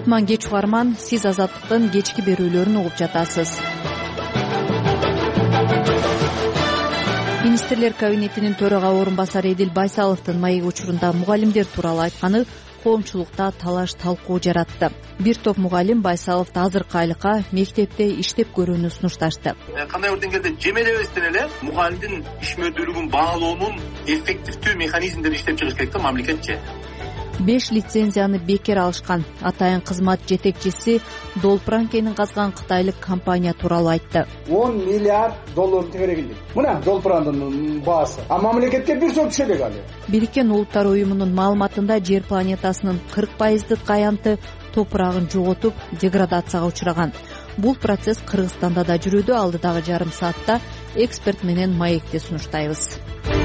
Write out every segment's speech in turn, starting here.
кутман кеч угарман, сиз Азаттыктын кечки берүүлөрүн угуп жатасыз. Министрлер кабинетинин төрага орун басары Эдил Байсаловдун маек учурунда мугалимдер тууралуу айтканы коомчулукта талаш талкуу жаратты. Бир топ мугалим Байсаловду азыркы айлыкка мектепте иштеп көрүүнү сунушташты. Кандай бир деңгээлде жемелебестен эле мугалимдин иш мүдүлүгүн баалоонун эффективдүү механизмдерин иштеп чыгыш керек да мамлекетчи. 5 лицензияны бекер алышкан атайын кызмат жетекчиси Долпранкенин казган кытайлык компания тууралуу айтты. 10 миллиард доллар тегерегинде. Мына Долпрандын баасы. А мамлекетке бир сом түшө элек алы. Бириккен Улуттар уюмунун маалыматында жер планетасынын 40% аянты топурагын жоготуп, деградацияга учураган. Бул процесс Кыргызстанда да жүрүүдө. Алдыдагы жарым саатта эксперт менен маекти сунуштайбыз.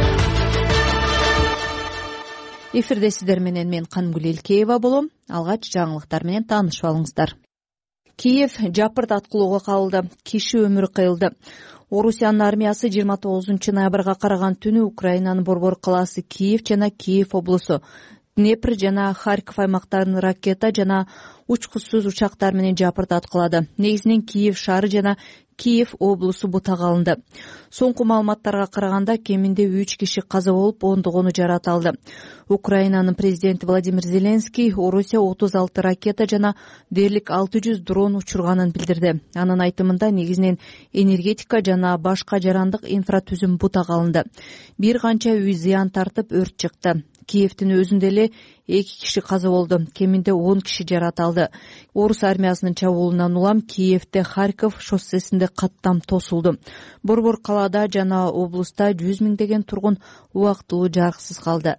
Эфирде сиздер менен мен Канымгүл Элкеева болом. Алгач жаңылыктар менен таанышып алыңыздар. Киев жапырдаткылоого кабылды. Киши өмүрү кыйылды. Орусиянын армиясы 29 ноябрга караган түнү Украинанын борбор калаасы Киев жана Киев облусу, Днепр жана Харьков аймактарын ракета жана учкучсуз учактар менен жапырдаткылады. Негизинен Киев шаары жана Киев облусу бутага алынды. Соңку маалыматтарга караганда кеминде 3 киши каза болуп, ондогону жаракат алды. Украинанын президенти Владимир Зеленский Орусия 36 ракета жана дээрлик 600 дрон учурганын билдирди. Анын айтымында негизинен энергетика жана башка жарандык инфратүзүм бутага алынды. Бир канча үй зыян тартып, өрт чыкты. Киевдин өзүндө эле 2 киши каза болду. Кеминде 10 киши жаракат алды. Орус армиясынын чабуулунан улам Киевде Харьков шоссесинде каттам тосулду. Борбор калаада жана облуста 100 миңдеген тургун убактылуу жарыксыз калды.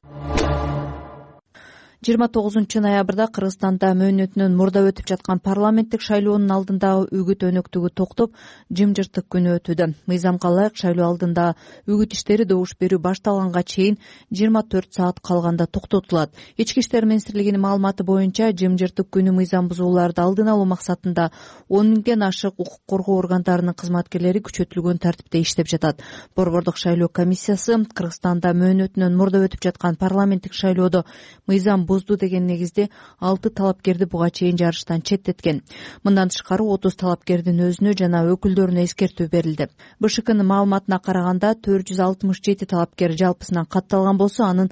29 ноябрда Кыргызстанда мөөнөтүнөн мурда өтүп жаткан парламенттик шайлоонун алдындагы үгүт өнөктүгү токтоп, жымжырттык күнү өтүүдө. Мыйзамга ылайык шайлоо алдында үгүт иштери добуш берүү башталганга чейин 24 саат калганда токтотулат. Ички иштер министрлигинин маалыматы боюнча, жымжырттык күнү мыйзам бузууларды алдын алуу максатында 10 миңден ашык укук коргоо органдарынын кызматкерлери күчөтүлгөн тартипте иштеп жатат. Борбордук шайлоо комиссиясы Кыргызстанда мөөнөтүнөн мурда өтүп жаткан парламенттик шайлоодо мыйзам бузду деген негизде 6 талапкерди буга чейин жарыштан четтеткен. Мындан тышкары 30 талапкердин өзүнө жана өкүлдөрүнө эскертүү берилди. БШКнын маалыматына караганда 467 талапкер жалпысынан катталган болсо, анын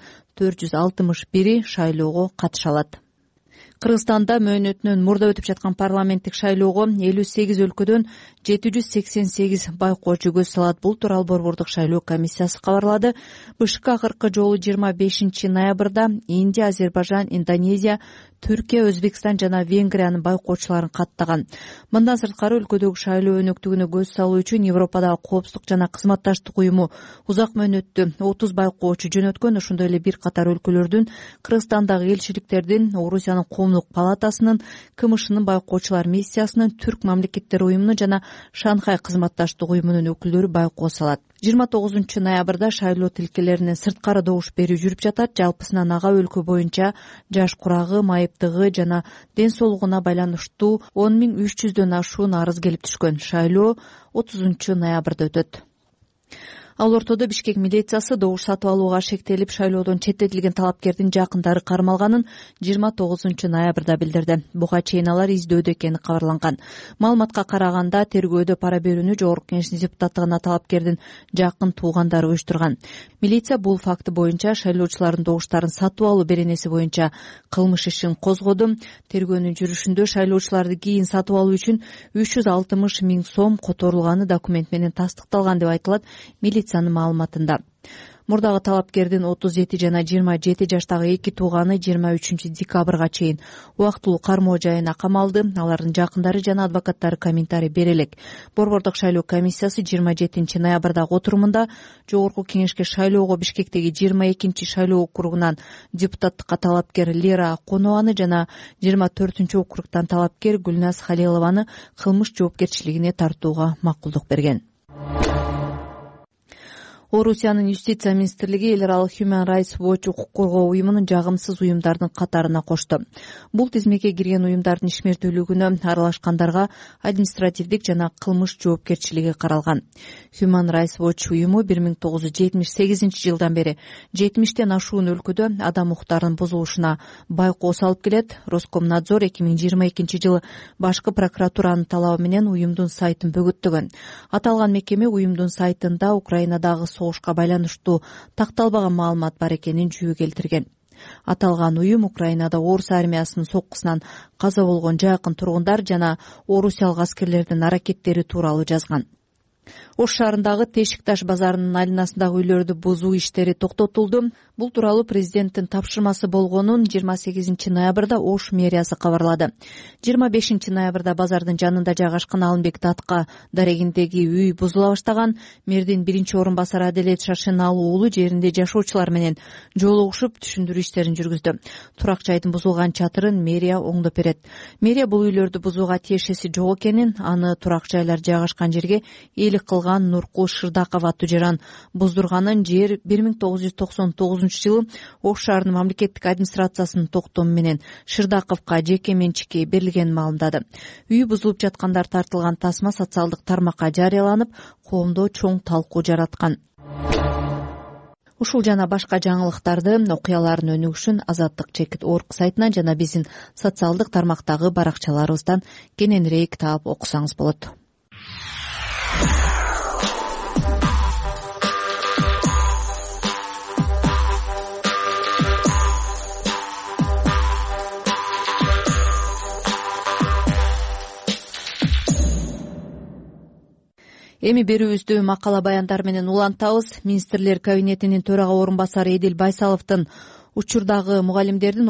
461 шайлоого катыша алат. Кыргызстанда мөөнөтүнөн мурда өтүп жаткан парламенттик шайлоого 58 өлкөдөн 788 байкоочу көз салат. Бул тууралуу борбордук шайлоо комиссиясы кабарлады. БШК акыркы жолу 25 ноябрда Индия, Азербайжан, Индонезия, Түркия, Өзбекстан жана Венгриянын байкоочуларын каттаган. Мындан сырткары өлкөдөгү шайлоо өнөктүгүнө көз салуу үчүн Европадагы коопсуздук жана кызматташтык уюму узак мөөнөттүү 30 байкоочу жөнөткөн. Ошондой эле бир катар өлкөлөрдүн, Кыргызстандагы элчиликтердин, Орусиянын коомдук палатасынын, КМШнын байкоочулар миссиясынын, Түрк мамлекеттер уюмунун жана Шанхай кызматташтык уюмунун өкүлдөрү байкоо салат. 29 ноябрда шайлоо тилкелеринен сырткары добуш берүү жүрүп жатат. Жалпысынан ага өлкө боюнча жаш курагы, майыптыгы жана ден соолугуна байланыштуу 10.300дөн ашуун арыз келип түшкөн. Шайлоо 30 ноябрда өтөт. Ал ортодо Бишкек милициясы добуш сатып алууга шектелип, шайлоодон четтетилген талапкердин жакындары кармалганын 29 ноябрда билдирди. Буга чейин алар издөөдө экени кабарланган. Маалыматка караганда, тергөөдө пара берүүнү Жогорку Кеңештин депутаттыгына талапкердин жакын туугандары уюштурган. Милиция бул факты боюнча шайлоочулардын добуштарын сатып алуу беренеси боюнча кылмыш ишин козгоду. Тергөөнүн жүрүшүндө шайлоочуларды кийин сатып алуу үчүн 360 миң сом которулганы документ менен тастыкталган деп айтылат милициянын маалыматында. Мурдагы талапкердин 37 жана 27 жаштагы 2 тууганы 23 декабрга чейин убактылуу кармоо жайына камалды. Алардын жакындары жана адвокаттары комментарий бере элек. Борбордук шайлоо комиссиясы 27 ноябрдагы отурумунда Жогорку Кеңешке шайлоого Бишкектеги 22 шайлоо округунан депутаттыкка талапкер Лера Конованы жана 24 округтан талапкер Гүлназ Халилованы кылмыш жоопкерчилигине тартууга макулдук берген. Орусиянын юстиция министрлиги эл аралык Human Rights Watch укук коргоо уюмунун жагымсыз уюмдардын катарына кошту. Бул тизмеге кирген уюмдардын ишмердүүлүгүнө аралашкандарга административдик жана кылмыш жоопкерчилиги каралган. Human Rights Watch уюму 1978-жылдан бери 70тен ашуун өлкөдө адам укуктарынын бузулушуна байкоо салып келет. Роскомнадзор 2022-жылы башкы прокуратуранын талабы менен уюмдун сайтын бөгөттөгөн. Аталган мекеме уюмдун сайтында Украинадагы согушка байланыштуу такталбаган маалымат бар экенин жүйө келтирген. Аталган уюм Украинада орус армиясынын соккусунан каза болгон жакын тургундар жана орусиялык аскерлердин аракеттери тууралуу жазган. Ош шаарындагы Тешик-Таш базарынын айланасындагы үйлөрдү бузуу иштери токтотулду. Бул тууралуу президенттин тапшырмасы болгонун 28 ноябрда Ош мэриясы кабарлады. 25 ноябрда базардын жанында жайгашкан Алымбек Датка дарегиндеги үй бузула баштаган. Мэрдин биринчи орун басары Аделет Шашеналы уулу жеринде жашоочулар менен жолугушуп түшүндүрүү иштерин жүргүздү. Турак жайдын бузулган чатырын мэрия оңдоп берет. Мэрия бул үйлөрдү бузууга тиешеси жок экенин, аны турак жайлар жайгашкан жерге ээлик кылган Нуркул Шырдаков аттуу жаран буздурганын жер 1999-жылы Ош шаарынын мамлекеттик администрациясынын токтому менен Шырдаковго жеке менчикке берилгенин маалымдады. Үй бузулуп жаткандар тартылган тасма социалдык тармакка жарыяланып, коомдо чоң талкуу жараткан. Ушул жана башка жаңылыктарды, окуялардын өнүгүшүн Азаттык.org сайтынан жана биздин социалдык тармактагы баракчаларыбыздан кененирээк таап окусаңыз болот. Эми берүүбүздү макала баяндар менен улантабыз. Министрлер кабинетинин төрага орун басары Эдил Байсаловдун учурдагы мугалимдердин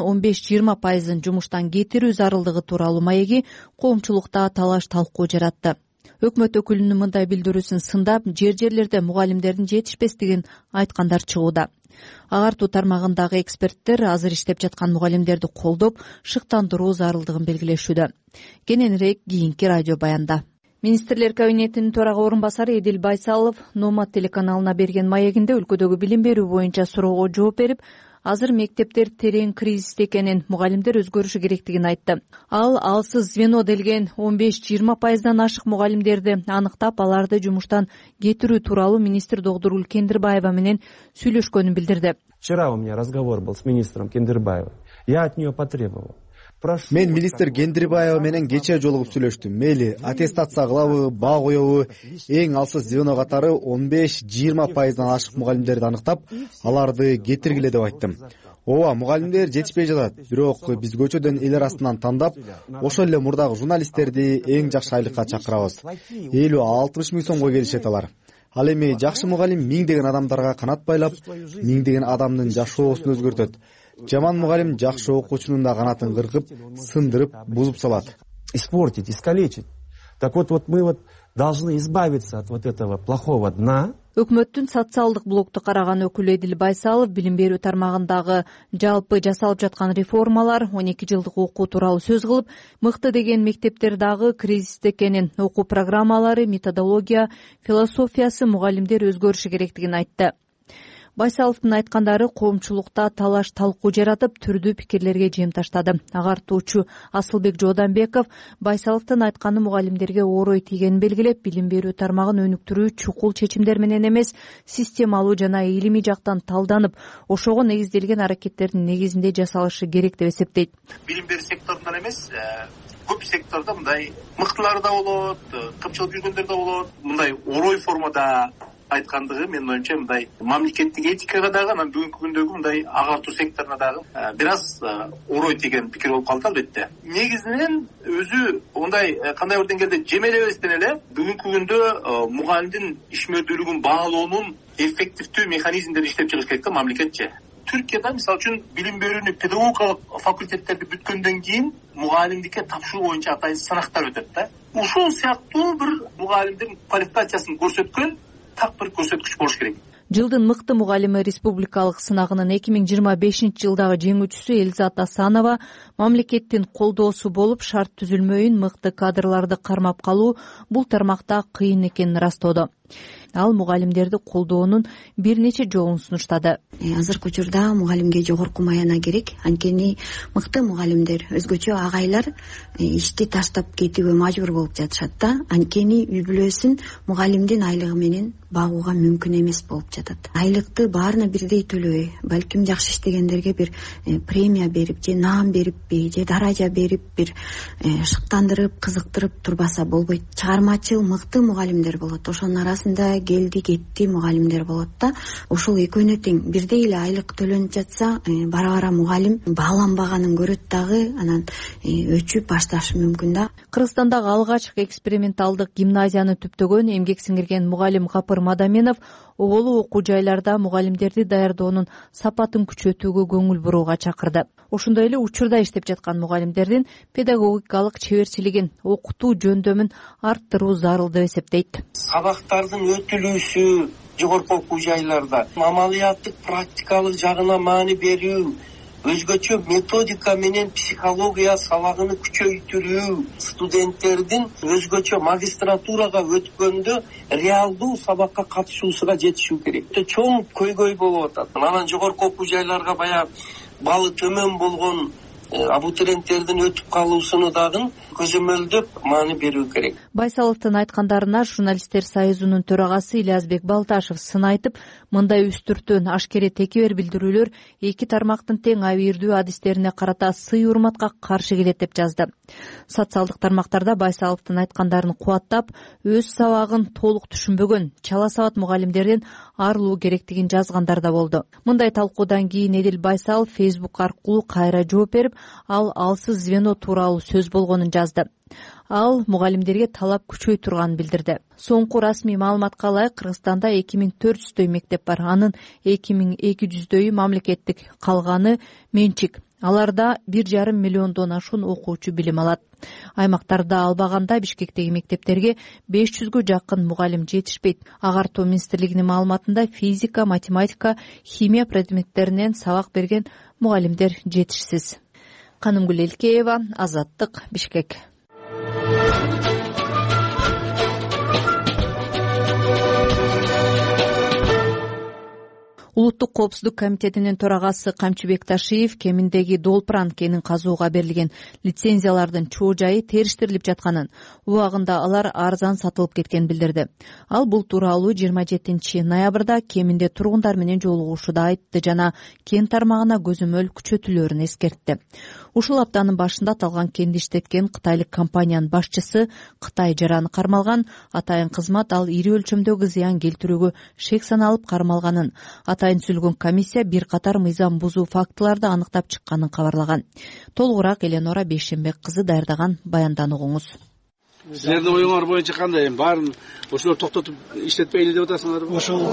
15-20% жумуштан кетирүү зарылдыгы тууралуу маеги коомчулукта талаш талкуу жаратты. Өкмөт өкүлүнүн мындай билдирүүсүн сындап, жерлерде мугалимдердин жетишпестигин айткандар чыгууда. Агартуу тармагындагы эксперттер азыр иштеп жаткан мугалимдерди колдоп, шыктандыруу зарылдыгын белгилешүүдө. Кененирээк кийинки радио баянда. Министрлер кабинетинин төрага орун басары Эдил Байсалов Номад телеканалына берген маегинде өлкөдөгү билим берүү боюнча суроого жооп берип, азыр мектептер терең кризисте экенин, мугалимдер өзгөрүшү керектигин айтты. Ал алсыз звено делген 15-20%дан ашык мугалимдерди аныктап, аларды жумуштан кетирүү тууралуу министр Догдургүл Кендирбаева менен сүйлөшкөнүн билдирди. Вчера у меня разговор был с министром Кендирбаевой. Я от нее потребовал. Мен министр Кендирбаева менен кечээ жолугуп сүйлөштүм. Мейли аттестация кылабы, баа коебу, эң алсыз звено катары 15-20%дан ашык мугалимдерди аныктап, аларды кетиргиле деп айттым. Ооба, мугалимдер жетишпей жатат. Бирок биз көчөдөн эл арасынан тандап, ошол эле мурдагы журналисттерди эң жакшы айлыкка чакырабыз. 50-60 миң сомго келишет алар. Ал эми жакшы мугалим миңдеген адамдарга канат байлап, миңдеген адамдын жашоосун өзгөртөт. Жаман мугалим жакшы окуучунун да канатын кыркып, сындырып, бузуп салат. Испортить, искалечить. Так вот мы должны избавиться от этого плохого дна. Өкмөттүн социалдык блокту караган өкүлү Эдил Байсалов билим берүү тармагындагы жалпы жасалып жаткан реформалар, 12 жылдык окуу тууралуу сөз кылып, мыкты деген мектептер дагы кризисте экенин, окуу программалары, методология, философиясы, мугалимдер өзгөрүшү керектигин айтты. Байсаловдун айткандары коомчулукта талаш талкуу жаратып, түрдүү пикирлерге жем таштады. Агартуучу Асылбек Жооданбеков Байсаловдун айтканы мугалимдерге орой тийгенин белгилеп, билим берүү тармагын өнүктүрүү чукул чечимдер менен эмес, системалуу жана илимий жактан талданып, ошого негизделген аракеттердин негизинде жасалышы керек деп эсептейт. Билим берүү секторунан эмес, көп сектордо мындай мыктылар да болот, кымчылык жүргөндөр да болот. Мындай орой формада айткандыгы менин оюмча мындай мамлекеттик этикага дагы, анан бүгүнкү күндөгү мындай агартуу секторуна дагы бир аз орой тийген пикир болуп калды албетте. Негизинен өзү мындай кандай бир деңгээлде жемелебестен эле бүгүнкү күндө мугалимдин ишмердүүлүгүн баалоонун эффективдүү механизмдери иштеп чыгыш керек да мамлекетче. Түркияда мисалы үчүн билим берүүнү педагогикалык факультеттерди бүткөндөн кийин мугалимдикке тапшыруу боюнча атайын сынактар өтөт да. Ушул сыяктуу бир мугалимдин квалификациясын көрсөткөн так бир көрсөткүч болуш керек. Жылдын мыкты мугалими республикалык сынагынын 2025-жылдагы жеңүүчүсү Элизат Асанова мамлекеттин колдоосу болуп, шарт түзүлмөйүн мыкты кадрларды кармап калуу бул тармакта кыйын экенин ырастоодо. Ал мугалимдерди колдоонун бир нече жолун сунуштады. Азыркы учурда мугалимге жогорку маяна керек. Анткени мыкты мугалимдер, өзгөчө агайлар ишти таштап кетүүгө мажбур болуп жатышат да. Анткени үй бүлөсүн мугалимдин айлыгы менен багууга мүмкүн эмес болуп жатат. Айлыкты баарына бирдей төлөбөй, балким жакшы иштегендерге бир премия берип же наам бериппи же даража берип бир шыктандырып, кызыктырып турбаса болбойт. Чыгармачыл мыкты мугалимдер болот. Ошонун арасында келди кетти мугалимдер болот да. Ошол экөөнө тең бирдей эле айлык төлөнүп жатса, бара-бара мугалим бааланбаганын көрөт дагы, анан өчүп башташы мүмкүн да. Кыргызстандагы алгачкы эксперименталдык гимназияны түптөгөн эмгек сиңирген мугалим Гапыр Мадаменов оболу окуу жайларда мугалимдерди даярдоонун сапатын күчөтүүгө көңүл бурууга чакырды. Ошондой эле учурда иштеп жаткан мугалимдердин педагогикалык чеберчилигин, окутуу жөндөмүн арттыруу зарыл деп эсептейт. Сабактардын өтүлүүсү жогорку окуу жайларда амалияттык практикалык жагына маани берүү, өзгөчө методика менен психология сабагын күчөйтүрүү, студенттердин өзгөчө магистратурага өткөндө реалдуу сабакка катышуусуга жетишүү керек. Чоң көйгөй болуп атат. Анан жогорку окуу жайларга баягы балы төмөн болгон абутуренттердин өтүп калуусуну дагы көзөмөлдөп маани берүү керек. Байсаловдун айткандарына журналисттер союзунун төрагасы Ильязбек Балташев сын айтып, мындай үстүртөн ашкере текебер билдирүүлөр эки тармактын тең абийирдүү адистерине карата сый урматка каршы келет деп жазды. Социалдык тармактарда Байсаловдун айткандарын кубаттап, өз сабагын толук түшүнбөгөн чала сабат мугалимдерден арылуу керектигин жазгандар да болду. Мындай талкуудан кийин Эдил Байсалов Facebook аркылуу кайра жооп берип, ал алсыз звено тууралуу сөз болгонун жазды. Ал мугалимдерге талап күчөй турганын билдирди. Соңку расмий маалыматка ылайык Кыргызстанда 2400дөй мектеп бар. Анын 2200дөйү мамлекеттик, калганы менчик. Аларда 1,5 миллиондон ашуун окуучу билим алат. Аймактарда албаганда Бишкектеги мектептерге 500гө жакын мугалим жетишпейт. Агартуу министрлигинин маалыматында физика, математика, химия предметтеринен сабак берген мугалимдер жетишсиз. Канымгүл Элкеева, Азаттык, Бишкек. Улуттук коопсуздук комитетинин төрагасы Камчыбек Ташиев Кеминдеги Долпыран кенин казууга берилген лицензиялардын чоо жайы териштирилип жатканын, убагында алар арзан сатылып кеткенин билдирди. Ал бул тууралуу 27 ноябрда Кеминде тургундар менен жолугушууда айтты жана кен тармагына көзөмөл күчөтүлөөрүн эскертти. Ушул аптанын башында аталган кенди иштеткен кытайлык компаниянын башчысы Кытай жараны кармалган. Атайын кызмат ал ири өлчөмдөгү зыян келтирүүгө шек саналып кармалганын, атайын түзүлгөн комиссия бир катар мыйзам бузуу фактыларды аныктап чыкканын кабарлаган. Толугураак Эленора Бейшенбек кызы даярдаган баяндан угуңуз. Силердин оюңар боюнча кандай? Баарын ошолор токтотуп иштетпейли деп атасыңарбы? Ошол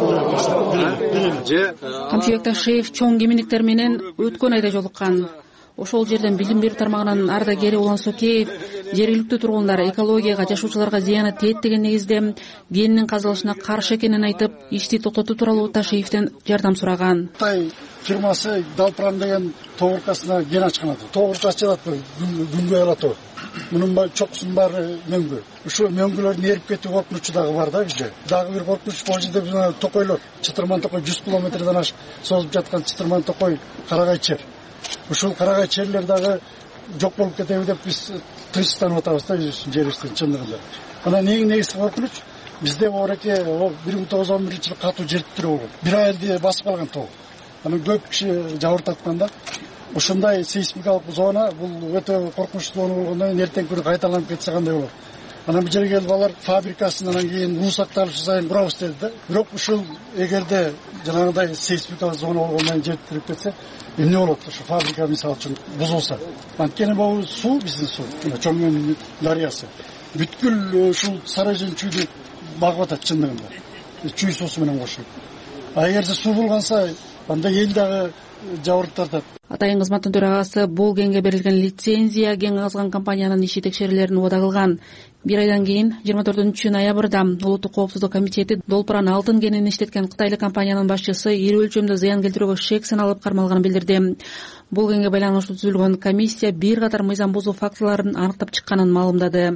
Камчыбек Ташиев чоң кеминдиктер менен өткөн айда жолуккан. Ошол жерден билим берүү тармагынын ардагери Улан Сокеев жергиликтүү тургундар экологияга, жашоочуларга зыяны тиет деген негизде кенинин казылышына каршы экенин айтып, ишти токтотуу тууралуу Ташиевден жардам сураган. Кытай фирмасы Долпыран деген тоогуркасына кен ачкан аты. Тоогурка ачылат күнгөй алат. Мунун чокусунун баары мөңгү. Ушул мөңгүлөрдүн эрип кетүү коркунучу дагы бар да бизде. Дагы бир коркунуч бул жерде токойлор, Чытырман токой 100 километрден ашык созуп жаткан Чытырман токой Карагай чер. Ушул Карагай черлер дагы жок болуп кетеби деп биз тынчтанып атабыз да жерибиздин чындыгында. Анан эң негизги коркунуч бизде оореке 1911-жылы катуу жер титирөө болгон. Бир айылды басып алган тоо. Анан көп киши жабыртаткан да. Ушундай сейсмикалык зона бул өтө коркунучтуу зона болгондон кийин эртең күнү кайталанып кетсе кандай болот? Анан бул жерге келип алар фабрикасын анан кийин уусактар сайын курабыз деди да. Бирок ушул эгерде жанагындай сейсмикалык зона болгондон жер титирип кетсе, эмне болот? Ушу фабрика мисалы үчүн бузулса. Анткени бул суу биздин суу, Чоңмен дарыясы. Бүткүл ушул Сарайжын чүйдү багып атат чындыгында. Чүй суусу менен кошуп. А эгерде суу булганса, анда эл дагы жабырып тартат. Атайын кызматтын төрагасы бул кенге берилген лицензия кен казган компаниянын иши текшерүүлөрүн убада кылган. Бир айдан кийин 24 ноябрда Улуттук коопсуздук комитети Долпыран алтын кенин иштеткен кытайлык компаниянын башчысы ири өлчөмдө зыян келтирүүгө шек саналып кармалганын билдирди. Бул кенге байланыштуу түзүлгөн комиссия бир катар мыйзам бузуу фактыларын аныктап чыкканын маалымдады.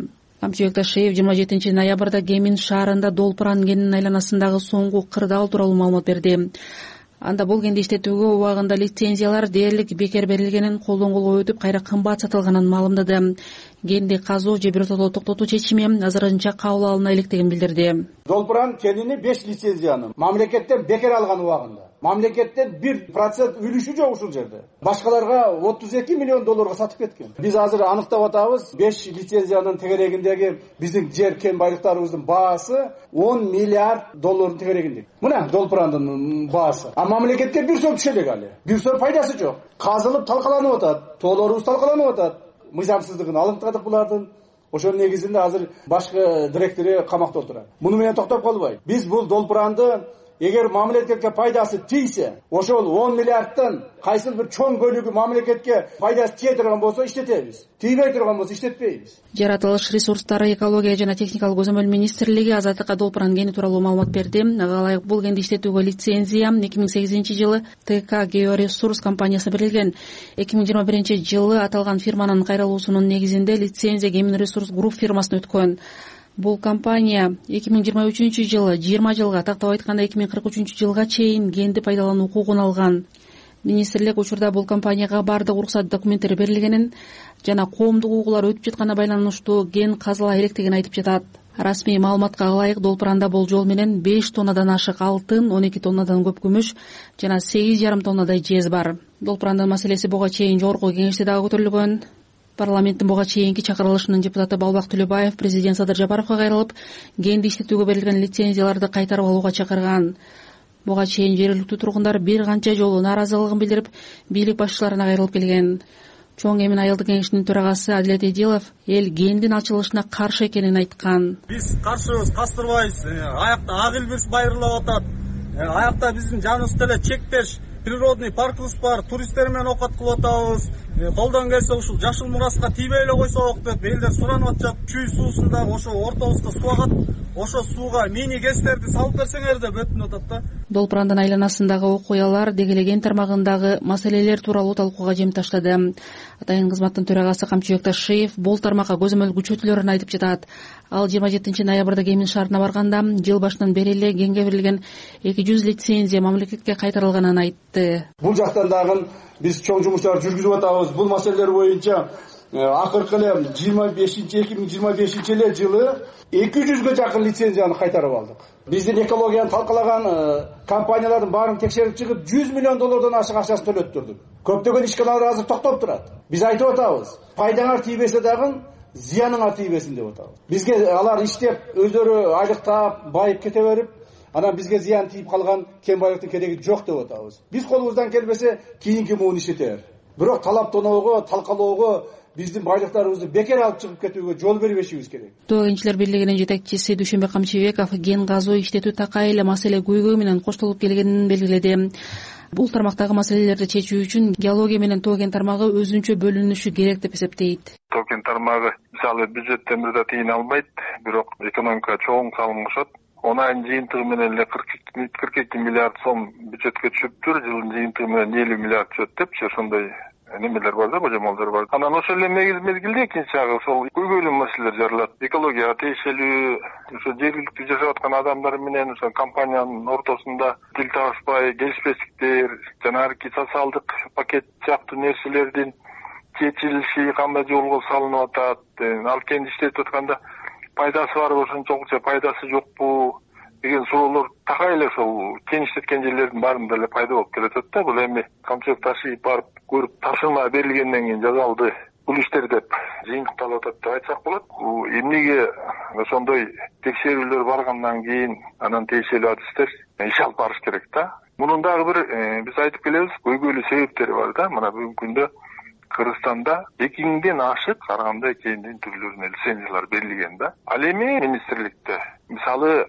Камчыбек Ташиев 27 ноябрда Кемин шаарында Долпыран кенинин айланасындагы соңку кырдаал тууралуу маалымат берди. Анда бул кенди иштетүүгө убагында лицензиялар дээрлик бекер берилгенин, колдон колго өтүп кайра кымбат сатылганын маалымдады. Кенди казуу же биротоло токтотуу чечими азырынча кабыл алына электигин билдирди. Долпыран кенини 5 лицензияны мамлекеттен бекер алган убагында мамлекеттен 1% үлүшү жок ушул жерде. Башкаларга 32 миллион долларга сатып кеткен. Биз азыр аныктап атабыз, 5 лицензиянын тегерегиндеги биздин жер кен байлыктарыбыздын баасы 10 миллиард доллардын тегерегинде. Мына Долпырандын баасы. А мамлекетке бир сом түшө элек али. Бир сом пайдасы жок. Казылып талкаланып атат, тоолорубуз талкаланып атат. Мыйзамсыздыгын алыктадык булардын. Ошонун негизинде азыр башкы директору камакта отурат. Муну менен токтоп калбайт. Биз бул Долпыранды эгер мамлекетке пайдасы тийсе, ошол 10 миллиардтан кайсыл бир чоң бөлүгү мамлекетке пайдасы тие турган болсо иштетебиз. Тийбей турган болсо иштетпейбиз. Жаратылыш ресурстары, экология жана техникалык көзөмөл министрлиги Азаттыкка Долпыран кени тууралуу маалымат берди. Ага ылайык бул кенди иштетүүгө лицензия 2008-жылы ТК Георесурс компаниясына берилген. 2021-жылы аталган фирманын кайрылуусунун негизинде лицензия Кемин Ресурс Групп фирмасына өткөн. Бул компания 2023-жылы 20 жылга, тактап айтканда 2043-жылга чейин кенди пайдалануу укугун алган. Министрлик учурда бул компанияга бардык уруксат документтери берилгенин жана коомдук угуулар өтүп жатканына байланыштуу кен казыла электигин айтып жатат. Расмий маалыматка ылайык Долпыранда болжол менен 5 тоннадан ашык алтын, 12 тоннадан көп күмүш жана 8,5 тоннадай жез бар. Долпырандын маселеси буга чейин жогорку кеңеште дагы көтөрүлгөн. Парламенттин буга чейинки чакырылышынын депутаты Балбак Төлөбаев президент Садыр Жапаровго кайрылып, кенди иштетүүгө берилген лицензияларды кайтарып алууга чакырган. Буга чейин жергиликтүү тургундар бир канча жолу нааразылыгын билдирип, бийлик башчыларына кайрылып келген. Чоң Эмин айылдык кеңешинин төрагасы Адилет Эдилов эл кендин ачылышына каршы экенин айткан. Биз каршыбыз, кастырбайбыз. Аякта ак элбирс байырлап атат. Аякта биздин жаныбызда эле чектеш природный паркыбыз бар, туристтер менен окат кылып атабыз. Колдон келсе ушул жашыл мураска тийбей эле койсок деп элдер суранып атышат. Чүй суусунда ошо ортобузга суу агат. Ошо сууга мини гэстерди салып берсеңер деп өтүнүп атат да. Долпырандын айланасындагы окуялар дегелеген тармагындагы маселелер тууралуу талкууга жем таштады. Атайын кызматтын төрагасы Камчыбек Ташиев бул тармакка көзөмөл күчөтүлөрүн айтып жатат. Ал 27 ноябрда Кемин шаарына барганда жыл башынан бери эле кенге берилген 200 лицензия мамлекетке кайтарылганын айтты. Бул жактан дагы биз чоң жумуштар жүргүзүп атабыз. Бул маселелер боюнча акыркы эле 2025 жылы 200га жакын лицензияны кайтарып алдык. Биздин экологияны талкалаган компаниялардын баарын текшерип чыгып 100 миллион доллардан ашык акчасын төлөттүрдүк. Көптөгөн ишканалар азыр токтоп турат. Биз айтып атабыз, пайдаңар тийбесе дагы зыяныңар тийбесин деп атабыз. Бизге алар иштеп, өздөрү айлыктап, байып кете берип, анан бизге зыян тийип калган кен байлыктын кереги жок деп атабыз. Биз колубуздан келбесе кийинки муун иштетер. Бирок талаптоноого, талкалоого, биздин байлыктарыбызды бекер алып чыгып кетүүгө жол бербешибиз керек. Тоо кенчилер бирлигинин жетекчиси Дүйшөнбек Камчыбеков кен казуу иштетүү такай эле маселе көйгөй менен коштолуп келгенин белгиледи. Бул тармактагы маселелерди чечүү үчүн геология менен тоо кен тармагы өзүнчө бөлүнүшү керек деп эсептейт. Тоо кен тармагы мисалы бюджеттен бир да тыйын албайт, бирок экономикага чоң салым кошот. Онайын жыйынтыгы менен эле 42 миллиард сом бюджетке түшүптүр, жылдын жыйынтыгы менен 50 миллиард түшөт депчи, ошондой немелер бар да, божомолдор бар. Анан ошол эле мезгилде экинчи жагы ошол көйгөйлүү маселелер жаралат. Экологияга тиешелүү, ошо жергиликтүү жашап аткан адамдар менен ошо компаниянын ортосунда тил табышпай, келишпестиктер, жанагы социалдык пакет сыяктуу нерселердин чечилиши кандай жолго салынып атат, ал кенди иштетип атканда пайдасы барбы, ошончолукча пайдасы жокпу деген суроолор такай эле ошол кен иштеткен жерлердин баарында эле пайда болуп келатат да. Бул эми Камчыбек Ташиев барып көрүп тапшырма берилгенден кийин жасалды бул иштер деп жыйынтыкталып атат деп айтсак болот. Эмнеге ошондой текшерүүлөр баргандан кийин анан тиешелүү адистер иш алып барыш керек да. Мунун дагы бир биз айтып келебиз, көйгөйлүү себептери бар да. Мына бүгүнкү күндө Кыргызстанда 2000ден ашык ар кандай кендин түрлөрүнө лицензиялар берилген да. Ал эми министрликте мисалы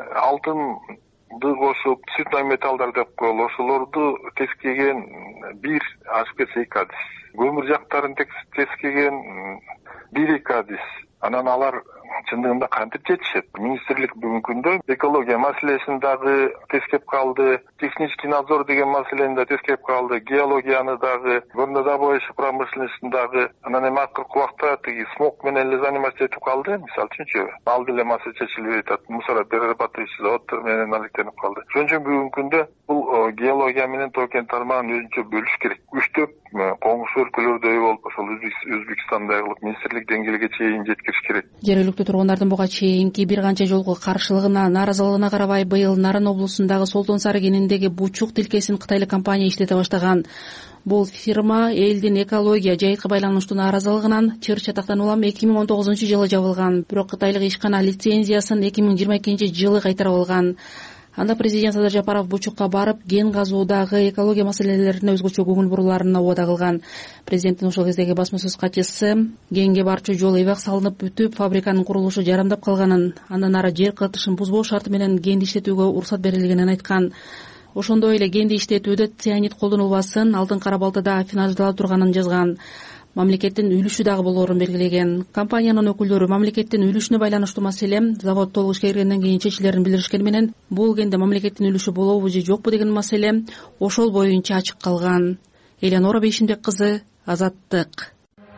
алтынды кошуп, цветной металлдар деп коелу, ошолорду тескеген бир ашып кетсе 2 адис. Көмүр жактарын тескеген 1-2 адис. Анан алар чындыгында кантип жетишет? Министрлик бүгүнкү күндө экология маселесин дагы тескеп калды, технический надзор деген маселени да тескеп калды, геологияны дагы, горнодобывающий промышленностьун дагы. Анан эми акыркы убакта тиги смог менен эле заниматься этип калды. Мисалы үчүнчү, ал деле маселе чечилбей атат. Мусороперерабатывающий заводдор менен алектенип калды. Ошон үчүн бүгүнкү күндө бул геология менен тоо-кен тармагын өзүнчө бөлүш керек. Үчтөп коңшу өлкөлөрдөй болуп, ошол Өзбекстандай кылып министрлик деңгээлиге чейин жеткириш керек. Жергиликтүү тургундардын буга чейинки бир канча жолку каршылыгына, нааразылыгына карабай быйыл Нарын облусундагы Солтон Сары кениндеги бучук тилкесин кытайлык компания иштете баштаган. Бул фирма элдин экология жайкы байланыштуу нааразылыгынан чыр чатактан улам 2019-жылы жабылган. Бирок кытайлык ишкана лицензиясын 2022-жылы кайтарып алган. Анда президент Садыр Жапаров бучукка барып, ген казуудагы экология маселелерине өзгөчө көңүл буруларын убада кылган. Президенттин ошол кездеги басма сөз катчысы генге барчу жол эбак салынып бүтүп, фабриканын курулушу жарандап калганын, андан ары жер кытышын бузбоо шарты менен генди иштетүүгө уруксат берилгенин айткан. Ошондой эле генди иштетүүдө цианид колдонулбасын, алтын кара балтада финансдалып турганын жазган. Мамлекеттин үлүшү дагы болоорун белгилеген. Компаниянын өкүлдөрү мамлекеттин үлүшүнө байланыштуу маселе завод толук ишке киргенден кийин чечилерин билдиришкени менен, бул генде мамлекеттин үлүшү болобу же жокпу деген маселе ошол боюнча ачык калган. Элеонора Бейшимбек кызы, Азаттык.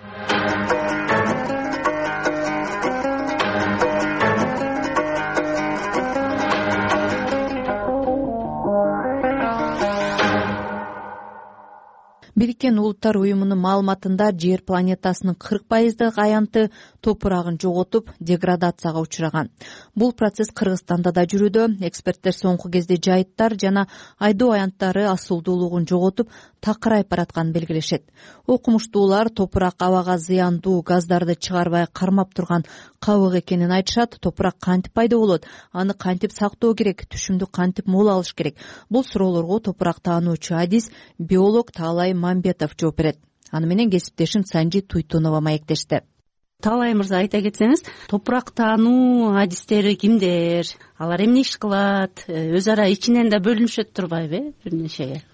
Бириккен Улуттар уюмунун маалыматында жер планетасынын 40% аянты топурагын жоготуп, деградацияга учураган. Бул процесс Кыргызстанда да жүрүүдө. Эксперттер соңку кезде жайыттар жана айдоо аянттары асылдуулугун жоготуп, такырайып баратканын белгилешет. Окумуштуулар топурак абага зыяндуу газдарды чыгарбай кармап турган кабык экенин айтышат. Топурак кантип пайда болот? Аны кантип сактоо керек? Түшүмдү кантип моол алыш керек? Бул суроолорго топурак таануучу адис, биолог Таалай Мамбетов жооп берет. Аны менен кесиптешим Санжи Туйтунова маектешти. Таалай мырза, айта кетсеңиз, топурак таануу адистери кимдер? Алар эмне иш кылат? Өз ара ичинен да бөлүнүшөт турбайбы бир нечеге?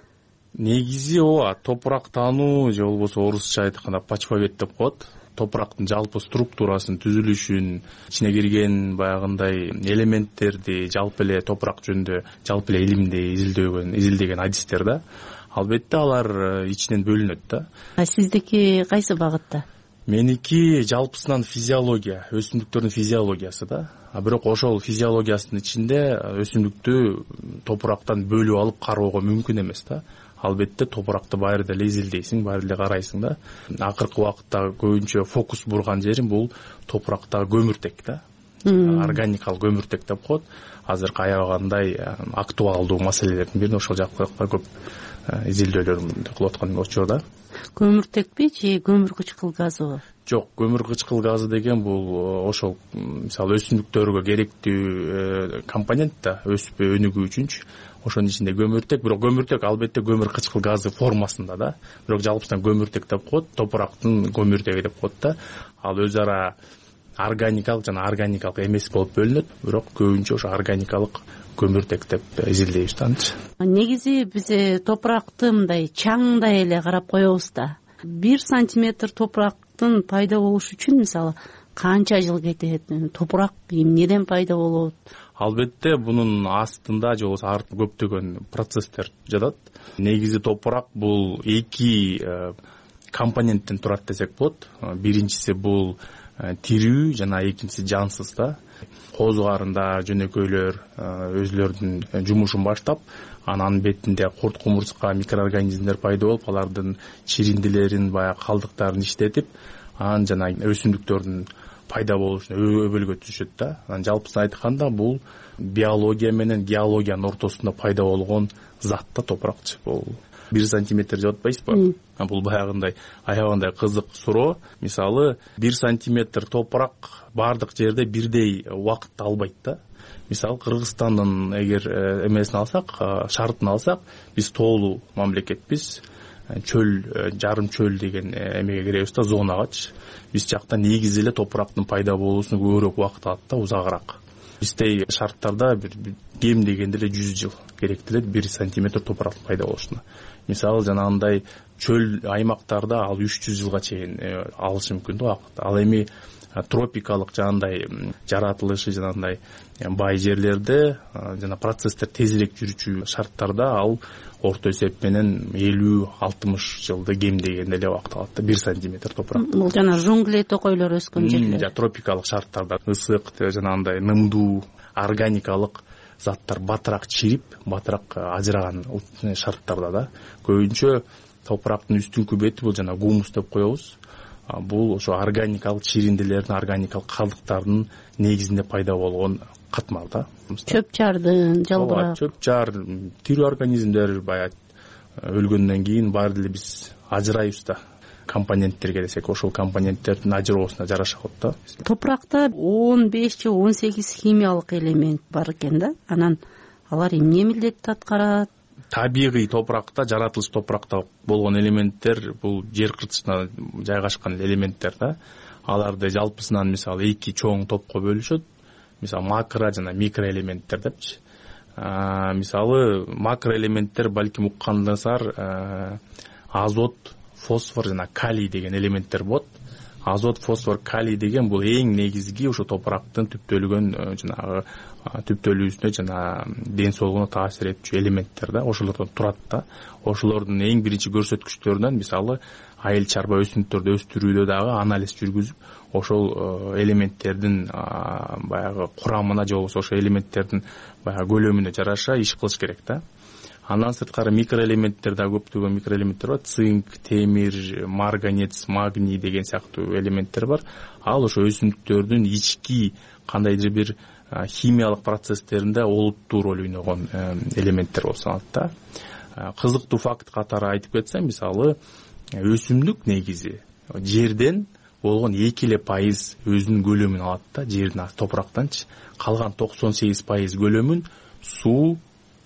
Негизи ооба, топурак таануу же болбосо орусча айтканда почвовед деп коет. Топурактын жалпы структурасын, түзүлүшүн, ичине кирген баягындай элементтерди жалпы эле топурак жөнүндө жалпы эле илимди изилдеген адистер да. Албетте алар ичинен бөлүнөт да. Сиздики кайсы багытта? Меники жалпысынан физиология, өсүмдүктөрдүн физиологиясы да. Бирок ошол физиологиясынын ичинде өсүмдүктү топурактан бөлүп алып кароого мүмкүн эмес да. Албетте топуракты баары деле изилдейсиң, баары деле карайсың да. Акыркы убакытта көбүнчө фокус бурган жерим бул топурактагы көмүртек да. Органикалык көмүртек деп коет. Азыркы аябагандай актуалдуу маселелердин бири ошол жакта көп изилдөөлөрдү кылып аткан учур да. Көмүртекпи же көмүр кычкыл газыбы? Жок, көмүр кычкыл газы деген бул ошол мисалы өсүмдүктөргө керектүү компонент да, өсүп өнүгүү үчүнчү. Ошонун ичинде көмүртек, бирок көмүртек албетте көмүр кычкыл газы формасында да. Бирок жалпысынан көмүртек деп коет, топурактын көмүртеги деп коет да. Ал өз ара органикалык жана органикалык эмес болуп бөлүнөт, бирок көбүнчө ошо органикалык көмүртек деп изилдейбиз да. Негизи биз топуракты мындай чаңдай эле карап коебуз да. 1 сантиметр топурактын пайда болушу үчүн мисалы канча жыл кетет? Топурак эмнеден пайда болот? Албетте бунун астында же болбосо көптөгөн процесстер жатат. Негизи топурак бул 2 компоненттен турат десек болот. Биринчиси бул тирүү жана экинчиси жансыз да. Козугарында жөнөкөйлөр өзлөрүнүн жумушун баштап, анын бетинде курт кумурска микроорганизмдер пайда болуп, алардын чириндилерин, баягы калдыктарын иштетип, анан жана өсүмдүктөрдүн пайда болушуна өбөлгө түшөт да. Анан жалпысын айтканда бул биология менен геологиянын ортосунда пайда болгон зат да топуракчы. Бул 1 сантиметр деп атпайсызбы? Бул баягындай аябагандай кызык суроо. Мисалы 1 сантиметр топурак бардык жерде бирдей убакытты албайт да. Мисалы Кыргызстандын эгер эмесин алсак, шартын алсак, биз тоолуу мамлекетпиз. Чөл, жарым чөл деген эмеге киребиз да, зонагачы. Биз жакта негизи эле топурактын пайда болуусуна көбүрөөк убакыт алат да, узагыраак. Биздей шарттарда кем дегенде эле 100 жыл керектелет 1 сантиметр топурактын пайда болушуна. Мисалы жанагындай чөл аймактарда ал 300 жылга чейин алышы мүмкүн да убакыт. Ал эми тропикалык жанагындай жаратылышы жанагындай бай жерлерде жана процесстер тезирээк жүрүүчү шарттарда ал орто эсеп менен 50-60 жылды кем дегенде эле убакыт алат да 1 сантиметр топурак. Бул жана жунгли токойлор өскөн жерлер. Тропикалык шарттарда ысык жанагындай нымдуу органикалык заттар батыраак чирип, батыраак ажыраган шарттарда да көбүнчө топурактын үстүнкү бети бул жана гумус деп коебуз. Бул ошо органикалык чиринделердин, органикалык калдыктардын негизинде пайда болгон катмал да. Чөп-чардын, жалбырак. Чөп-чар, тирүү организмдер баягы өлгөндөн кийин баары деле биз ажырайбыз да. Компоненттерге келсек, ошол компоненттердин ажыроосуна жараша болот да. Топуракта 15 же 18 химиялык элемент бар экен да. Анан алар эмне милдетти аткарат? Табигый топуракта, жаратылыш топуракта болгон элементтер бул жер кыртышына жайгашкан элементтер да. Аларды жалпысынан мисалы 2 чоң топко бөлүшөт. Мисалы макро жана микро элементтер депчи. Мисалы макро элементтер балким уккандасар азот, фосфор жана калий деген элементтер болот. Азот, фосфор, калий деген бул эң негизги ошо топурактын түптөлгөн жанагы түптөлүүсүнө жана ден соолугуна таасир этчү элементтер да. Ошолордон турат да. Ошолордун эң биринчи көрсөткүчтөрүнөн мисалы айыл чарба өсүмдүктөрдү өстүрүүдө дагы анализ жүргүзүп, ошол элементтердин баягы курамына же болбосо ошол элементтердин баягы көлөмүнө жараша иш кылыш керек да. Андан сырткары микроэлементтер да көптөгөн микроэлементтер бар. Цинк, темир, марганец, магний деген сыяктуу элементтер бар. Ал ошо өсүмдүктөрдүн ички кандайдыр бир химиялык процесстеринде олуттуу роль ойногон элементтер болуп саналат да. Кызыктуу факт катары айтып кетсем, мисалы өсүмдүк негизи жерден болгон 2% өзүнүн көлөмүн алат да, жердин топурактанчы. Калган 98% көлөмүн суу,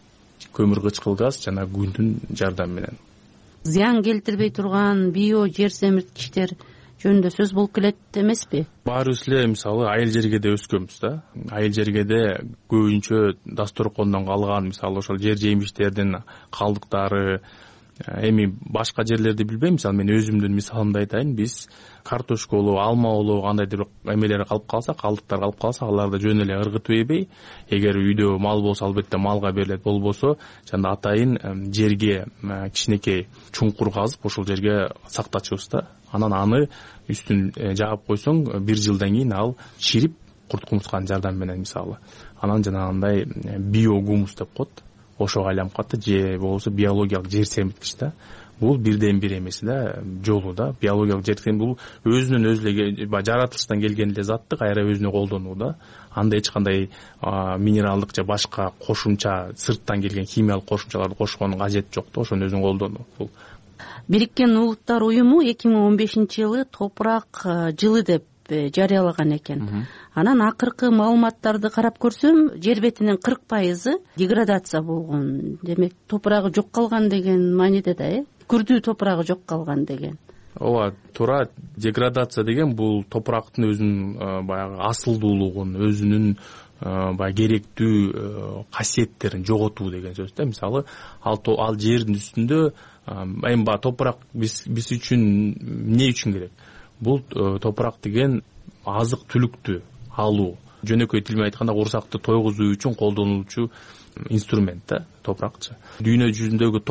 көмүр кычкыл газ жана күндүн жардамы менен. Зыян келтирбей турган био жер семирткичтер жөнүндө сөз болуп келет эмеспи? Баарыбыз эле мисалы айыл жергеде өскөнбүз да. Айыл жергеде көбүнчө дасторкондон калган мисалы ошол жер жемиштердин калдыктары, эми башка жерлерди билбейм, мисалы мен өзүмдүн мисалымды айтайын. Биз картошка болобу, алма болобу, кандайдыр бир эмелер калып калса, калдыктар калып калса, аларды жөн эле ыргытып эбей, эгер үйдө мал болсо албетте малга берилет, болбосо жана атайын жерге кичинекей чуңкур казып, ошол жерге сактачубуз да. Анан аны үстүн жаап койсоң, 1 жылдан кийин ал чирип, курт кумурсканын жардамы менен мисалы. Анан жанагындай биогумус деп коет. Ошого айланып калат, же болбосо биологиялык жер семирткич да. Бул бирден бир эмес да, жолу да. Биологиялык жер семирткич бул өзүнүн өзү жаратылыштан келген эле затты кайра өзүнө колдонуу да. Анда эч кандай минералдык же башка кошумча сырттан келген химиялык кошумчаларды кошкондун кажети жок да, ошону өзүнүн колдонуу бул. Бириккен Улуттар уюму 2015-жылы топурак жылы деп жарыялаган экен. Анан акыркы маалыматтарды карап көрсөм, жер бетинин 40% деградация болгон. Демек, топурагы жок калган деген мааниде да, күрдүү топурагы жок калган деген. Ооба, туура. Деградация деген бул топурактын өзүнүн баягы асылдуулугун, өзүнүн баягы керектүү касиеттерин жоготуу деген сөз да. Мисалы, ал жердин үстүндө эми топурак биз үчүн эмне үчүн керек? Бул топурак деген азык түлүктү алуу. Жөнөкөй тил менен айтканда курсакты тойгузуу үчүн колдонулчу инструмент да, топуракчы. Дүйнө жүзүндөгү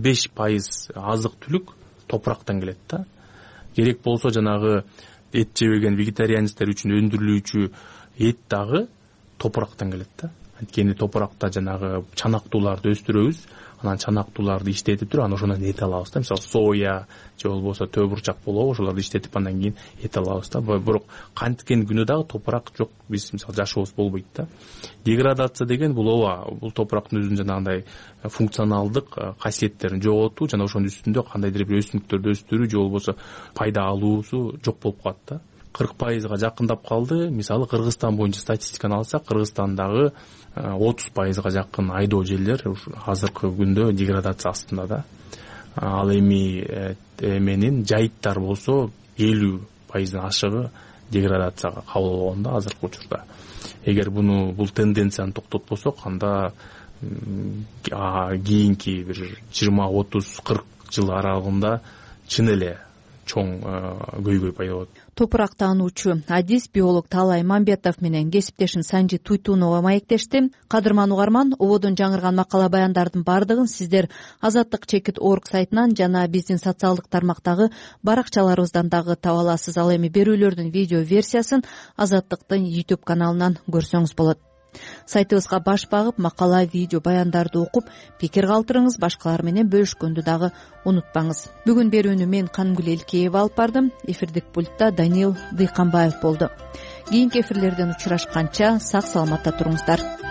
95% азык түлүк топурактан келет да. Керек болсо жанагы эт жебеген вегетарианецтер үчүн өндүрүлүүчү эт дагы топурактан келет да. Анткени топуракта жанагы чанактууларды өстүрөбүз, анан чанактууларды иштетип туруп, анан ошондон эт алабыз да. Мисалы соя же болбосо төө бурчак болобу, ошолорду иштетип андан кийин эт алабыз да. Бирок канткен күнү дагы топурак жок, биз мисалы жашообуз болбойт да. Деградация деген бул бул топурактын өзүнүн жанагындай функционалдык касиеттерин жоготуу жана ошонун үстүндө кандайдыр бир өсүмдүктөрдү өстүрүү же болбосо пайда алуусу жок болуп калат да. 40%га жакындап калды. Мисалы Кыргызстан боюнча статистиканы алсак, Кыргызстандагы 30%га жакын айдоо жерлер азыркы күндө деградация астында да. Ал эменин жайыттар болсо 50%дан ашыгы деградацияга кабыл болгон да азыркы учурда. Эгер бул тенденцияны токтотпосок, анда кийинки бир 20, 30, 40 жыл аралыгында чын эле чоң көйгөй пайда болот. топурак таануучу адис биолог Таалай Мамбетов менен кесиптешим Санжи Туйтунова маектешти. Кадырман угарман, ободон жаңырган макала баяндардын бардыгын сиздер Azatlyk.org сайтынан жана биздин социалдык тармактагы баракчаларыбыздан дагы таба аласыз. Ал эми берүүлөрдүн видео версиясын Азаттыктын YouTube каналынан көрсөңүз болот. Сайтыбызга баш багып, макала, видео, баяндарды окуп, пикир калтырыңыз, башкалар менен бөлүшкөндү дагы унутпаңыз. Бүгүн берүүнү мен Канымгүл Элкеева алып бардым. Эфирдик пультта Даниил Дыйканбаев болду. Кийинки эфирлерден учурашканча сак саламатта туруңуздар.